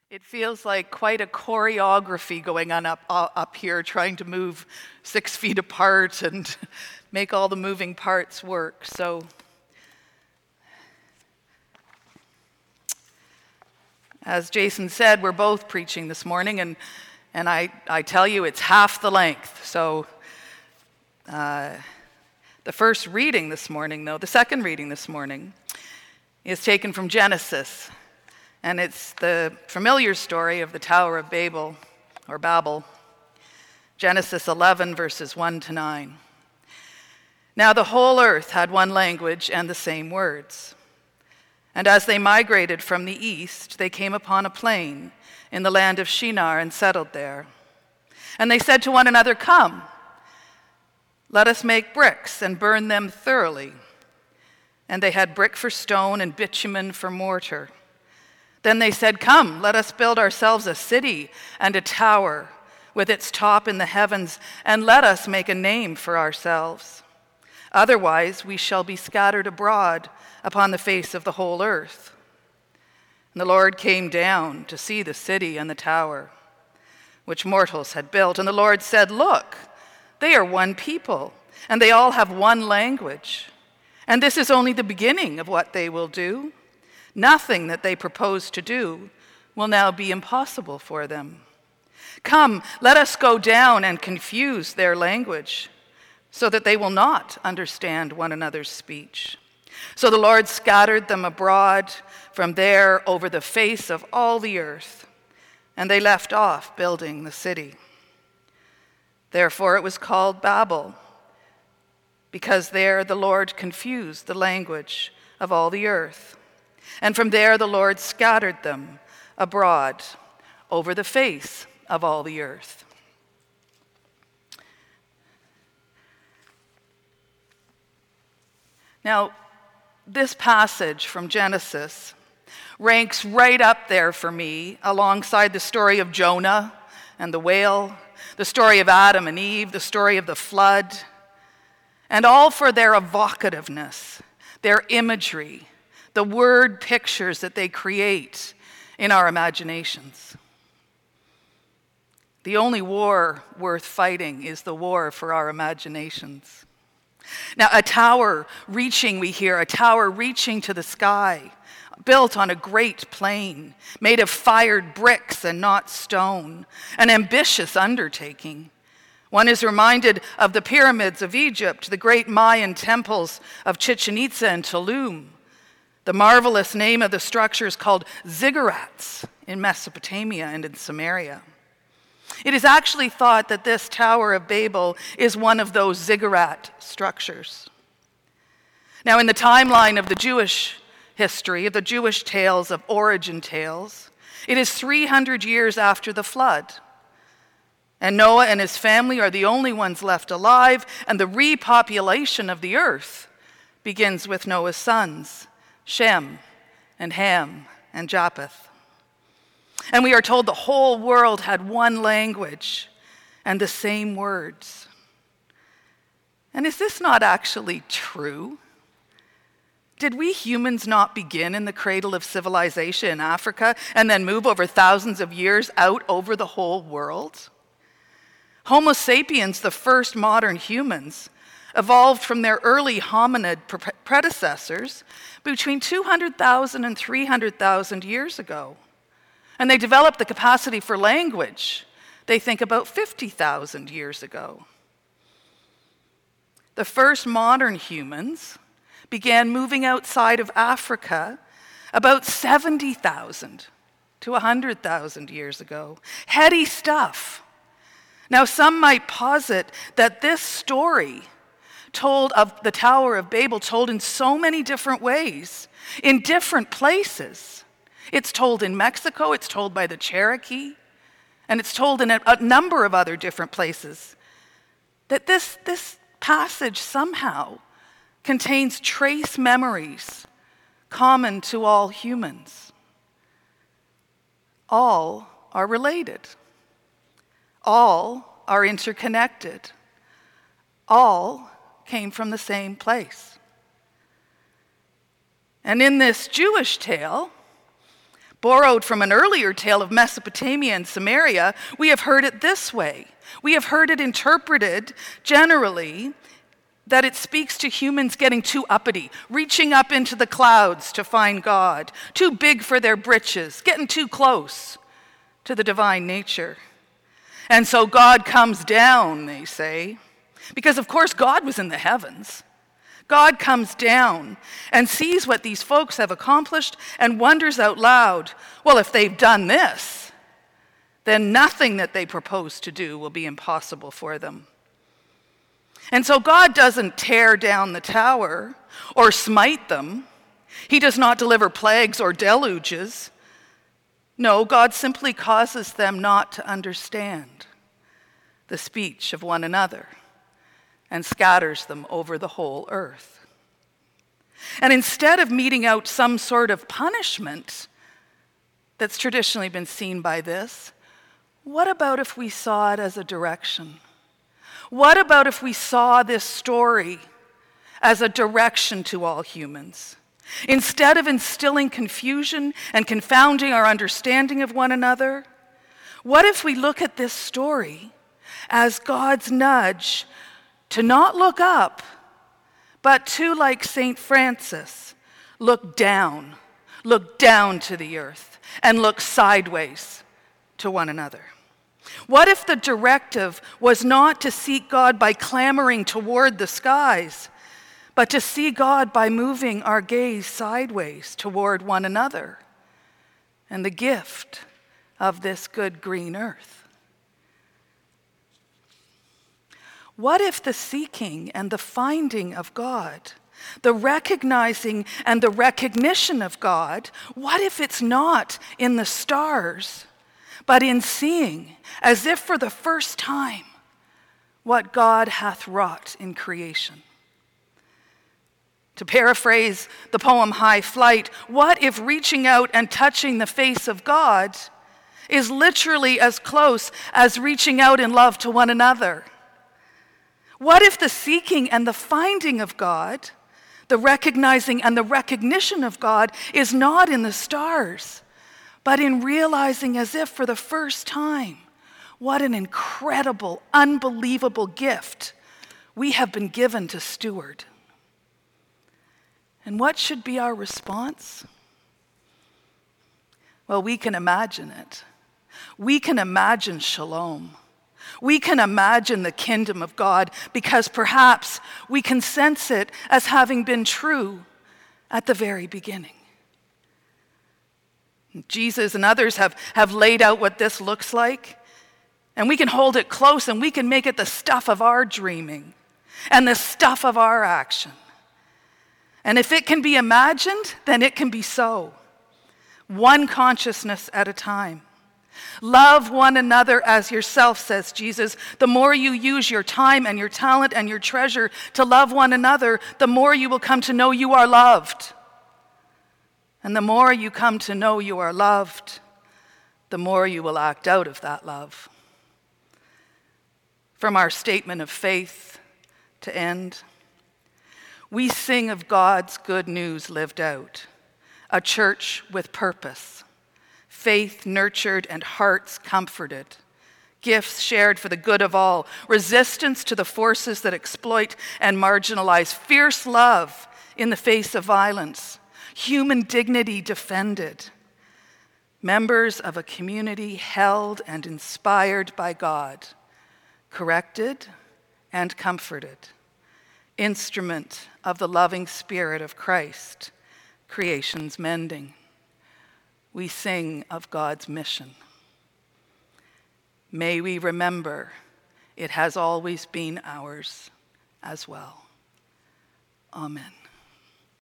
It feels like quite a choreography going on up here, trying to move 6 feet apart and make all the moving parts work. So, as Jason said, we're both preaching this morning, and I tell you, it's half the length. So, the second reading this morning, is taken from Genesis. And it's the familiar story of the Tower of Babel, or Babel, Genesis 11, verses 1 to 9. Now the whole earth had one language and the same words. And as they migrated from the east, they came upon a plain in the land of Shinar and settled there. And they said to one another, "Come, let us make bricks and burn them thoroughly." And they had brick for stone and bitumen for mortar. Then they said, "Come, let us build ourselves a city and a tower with its top in the heavens, and let us make a name for ourselves. Otherwise we shall be scattered abroad upon the face of the whole earth." And the Lord came down to see the city and the tower, which mortals had built. And the Lord said, "Look, they are one people, and they all have one language. And this is only the beginning of what they will do. Nothing that they propose to do will now be impossible for them. Come, let us go down and confuse their language, so that they will not understand one another's speech." So the Lord scattered them abroad from there over the face of all the earth, and they left off building the city. Therefore it was called Babel, because there the Lord confused the language of all the earth. And from there the Lord scattered them abroad over the face of all the earth. Now, this passage from Genesis ranks right up there for me alongside the story of Jonah and the whale, the story of Adam and Eve, the story of the flood, and all for their evocativeness, their imagery, the word pictures that they create in our imaginations. The only war worth fighting is the war for our imaginations. Now, a tower reaching to the sky, built on a great plain, made of fired bricks and not stone, an ambitious undertaking. One is reminded of the pyramids of Egypt, the great Mayan temples of Chichen Itza and Tulum. The marvelous name of the structure is called ziggurats in Mesopotamia and in Samaria. It is actually thought that this Tower of Babel is one of those ziggurat structures. Now, in the timeline of the Jewish history, of the Jewish tales, of origin tales, it is 300 years after the flood. And Noah and his family are the only ones left alive, and the repopulation of the earth begins with Noah's sons, Shem and Ham and Japheth. And we are told the whole world had one language and the same words. And is this not actually true? Did we humans not begin in the cradle of civilization in Africa and then move over thousands of years out over the whole world? Homo sapiens, the first modern humans, evolved from their early hominid predecessors between 200,000 and 300,000 years ago. And they developed the capacity for language, they think, about 50,000 years ago. The first modern humans began moving outside of Africa about 70,000 to 100,000 years ago. Heady stuff. Now, some might posit that this story told of the Tower of Babel, told in so many different ways, in different places. It's told in Mexico, it's told by the Cherokee, and it's told in a number of other different places, that this passage somehow contains trace memories common to all humans. All are related. All are interconnected. All came from the same place. And in this Jewish tale, Borrowed from an earlier tale of Mesopotamia and Samaria, we have heard it this way. We have heard it interpreted generally that it speaks to humans getting too uppity, reaching up into the clouds to find God, too big for their britches, getting too close to the divine nature. And so God comes down, they say, because of course God was in the heavens. God comes down and sees what these folks have accomplished and wonders out loud, well, if they've done this, then nothing that they propose to do will be impossible for them. And so God doesn't tear down the tower or smite them. He does not deliver plagues or deluges. No, God simply causes them not to understand the speech of one another and scatters them over the whole earth. And instead of meting out some sort of punishment that's traditionally been seen by this, what about if we saw it as a direction? What about if we saw this story as a direction to all humans? Instead of instilling confusion and confounding our understanding of one another, what if we look at this story as God's nudge to not look up, but to, like St. Francis, look down to the earth, and look sideways to one another? What if the directive was not to seek God by clamoring toward the skies, but to see God by moving our gaze sideways toward one another and the gift of this good green earth? What if the seeking and the finding of God, the recognizing and the recognition of God, what if it's not in the stars, but in seeing, as if for the first time, what God hath wrought in creation? To paraphrase the poem High Flight, what if reaching out and touching the face of God is literally as close as reaching out in love to one another? What if the seeking and the finding of God, the recognizing and the recognition of God, is not in the stars, but in realizing as if for the first time, what an incredible, unbelievable gift we have been given to steward? And what should be our response? Well, we can imagine it. We can imagine shalom. We can imagine the kingdom of God because perhaps we can sense it as having been true at the very beginning. Jesus and others have laid out what this looks like, and we can hold it close and we can make it the stuff of our dreaming and the stuff of our action. And if it can be imagined, then it can be so. One consciousness at a time. Love one another as yourself, says Jesus. The more you use your time and your talent and your treasure to love one another, the more you will come to know you are loved. And the more you come to know you are loved, the more you will act out of that love. From our statement of faith to end, we sing of God's good news lived out, a church with purpose, faith nurtured and hearts comforted, gifts shared for the good of all, resistance to the forces that exploit and marginalize, fierce love in the face of violence, human dignity defended, members of a community held and inspired by God, corrected and comforted, instrument of the loving Spirit of Christ, creation's mending. We sing of God's mission. May we remember it has always been ours as well. Amen.